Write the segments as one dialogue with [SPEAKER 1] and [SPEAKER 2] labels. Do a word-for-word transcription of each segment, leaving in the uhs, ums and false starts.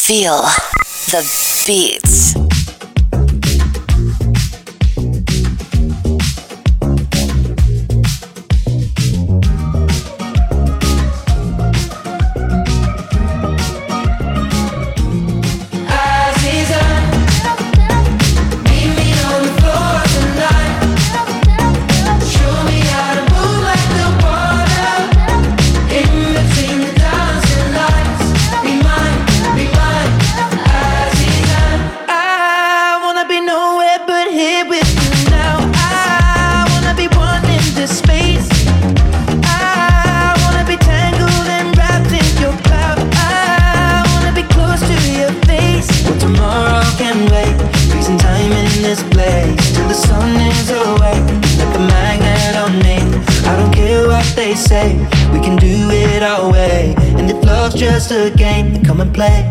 [SPEAKER 1] Feel the beats.
[SPEAKER 2] Say we can do it our way, and if love's just a game, then come and play.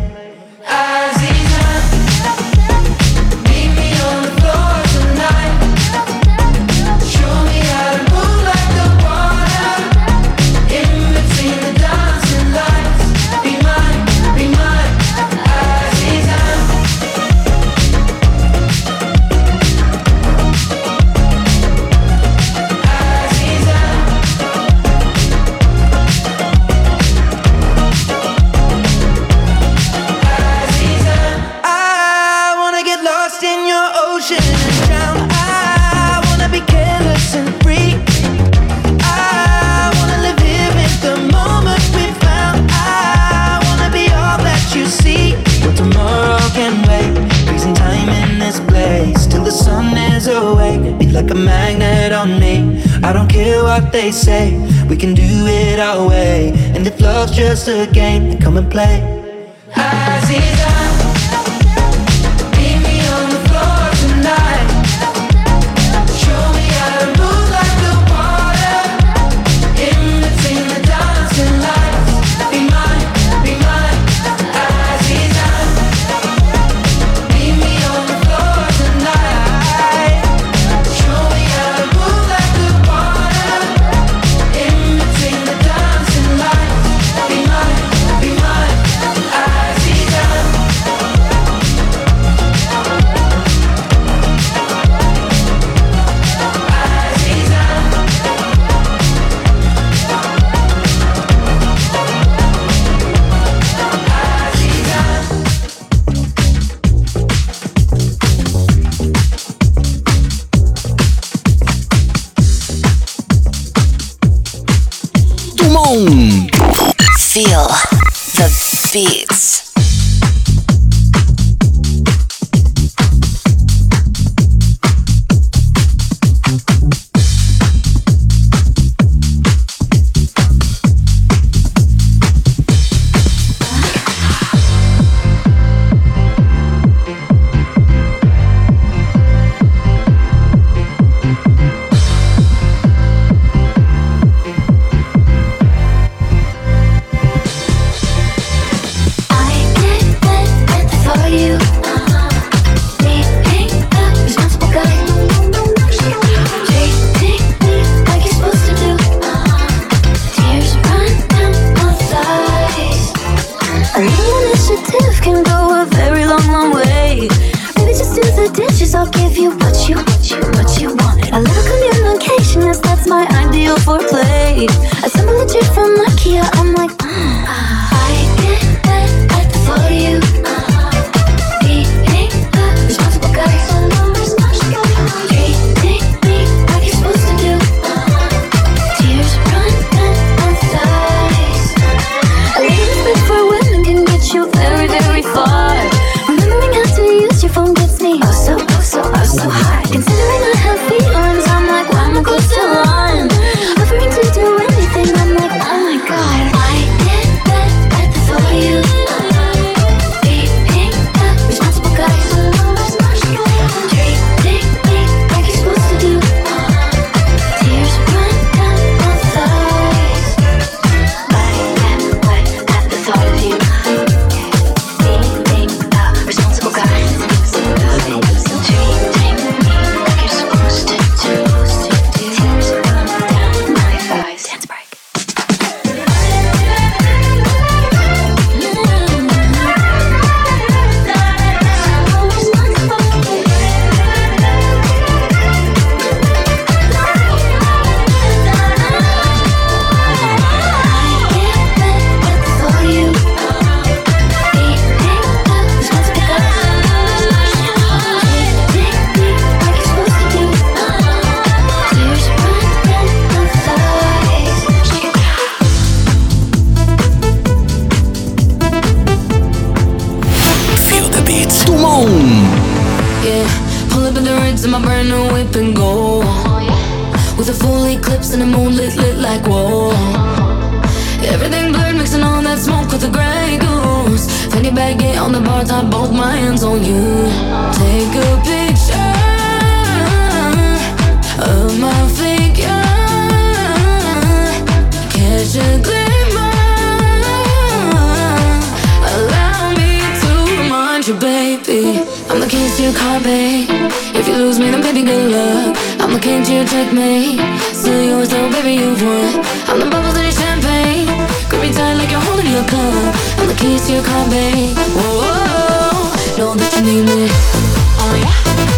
[SPEAKER 2] Like a magnet on me. I don't care what they say, we can do it our way, and if love's just a game, then come and play. Aziza, meet me on the floor tonight. Show me how to move like the water in between the dancing lights. Be mine, be mine, Aziza. Meet me on the floor tonight. Show me how to move like the water in between the dancing lights. Be mine, be mine, Aziza.
[SPEAKER 1] Tout le monde. Feel the beats.
[SPEAKER 3] Offering to do anything, I'm like, oh my god. I the ritz in my brand new whip and gold. With a full eclipse and the moon lit, lit like whoa. Everything blurred, mixing all that smoke with the Grey Goose. Fanny baggy on the bar top, both my hands on you. Take a picture of my figure, catch a glimmer. Allow me to remind you, baby, I'm the keys to your car, babe. If you lose me, then baby, good luck. I'm the king to your checkmate. Still yours though, baby, you've won. I'm the bubbles in your champagne. Grip me tight like you're holding your cup. I'm the keys to your car, babe. Whoa, whoa, whoa. Know that you need me. Oh yeah.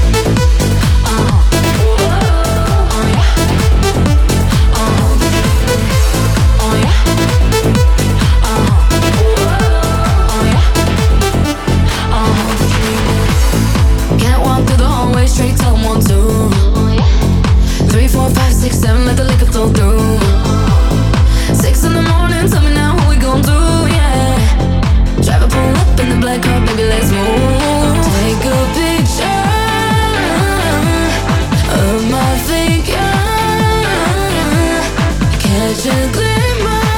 [SPEAKER 3] Straight to one, two, three, four, five, six, seven, let the liquor flow through. Six in the morning, tell me now what we gon' do, yeah. Driver pull up in the black car, baby, let's move. Take a picture of my figure, catch a glimmer.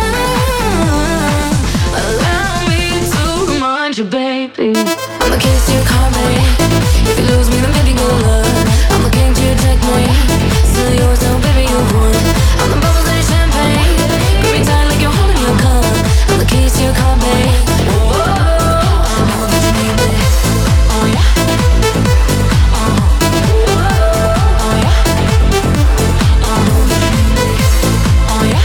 [SPEAKER 3] Allow me to remind you, baby, I'm the keys to your car, babe. If you lose me, then baby, good luck. I'm the king to your checkmate. Still yours though, baby, you've won. I'm the bubbles in your champagne. Grip me tight like you're holding your cup. I'm the keys to your car, babe. Whoa, whoa, whoa. I know that you need me. Oh yeah. Uh-huh. Whoa, oh yeah. I know that you need me. Oh yeah.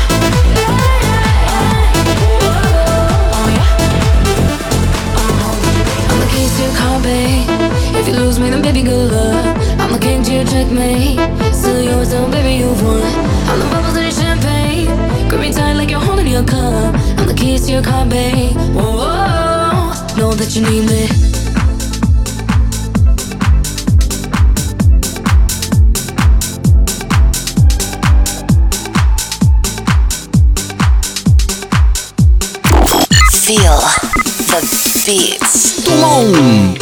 [SPEAKER 3] Whoa, oh yeah. Uh-huh. I'm the keys to your car, babe. If you lose me, then baby, good luck. I'm the king to your checkmate. Still yours though, baby, you've won. I'm the bubbles in your champagne. Grip me tight like you're holding your cup. I'm the keys to your car, babe. Whoa, whoa, whoa. Know that you need me.
[SPEAKER 1] Feel the beats. Tout le monde.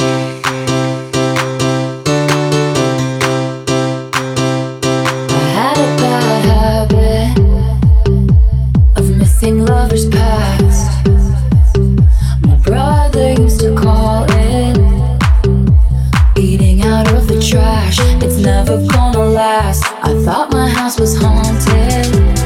[SPEAKER 3] Lovers past, my brother used to call it eating out of the trash. It's never gonna last. I thought my house was haunted.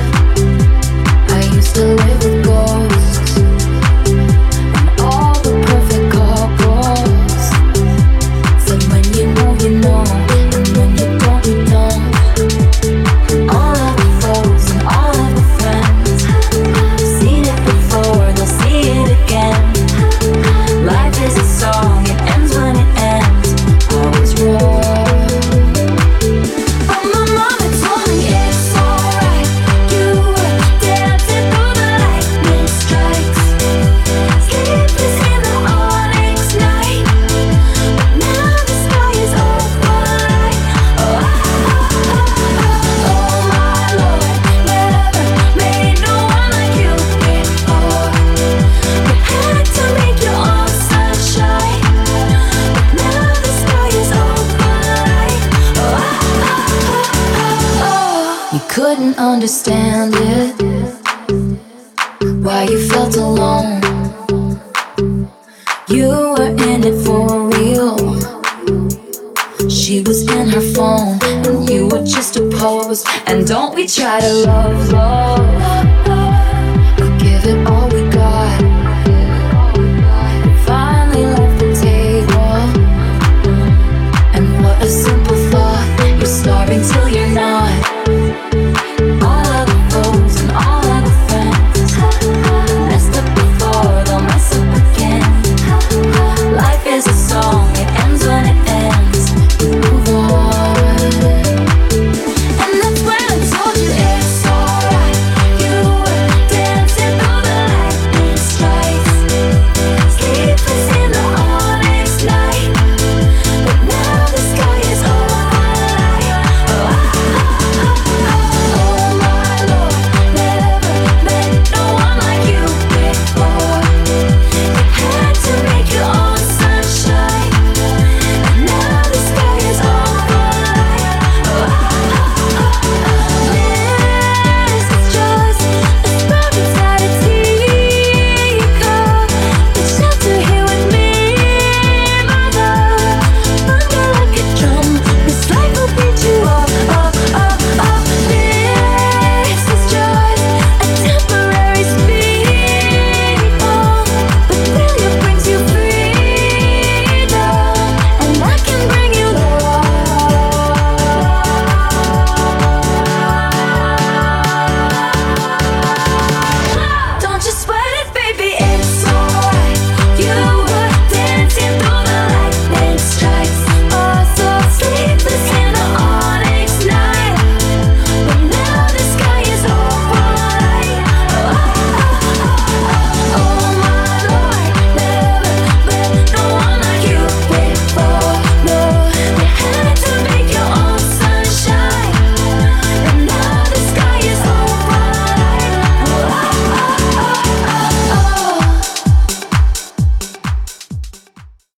[SPEAKER 3] I used to live with ghosts and all the perfect couples. So when you know, you know, and when you don't, you don't. All of the foes and all of the friends, they'll see it again. Life is a song, it ends when it ends. I was wrong, but my mama told me it's alright. You were dancing through the lightning strikes, sleepless in the onyx night. But now the sky is overlight. Oh, oh, oh, oh, oh my Lord, never made no one like you before. Had to make you all sunshine, but now the sky is overlight. Oh, oh, oh, oh, oh. You couldn't understand it, why you felt alone. You were in it for real. She was in her phone, and you were just a pose. And don't we try to love, love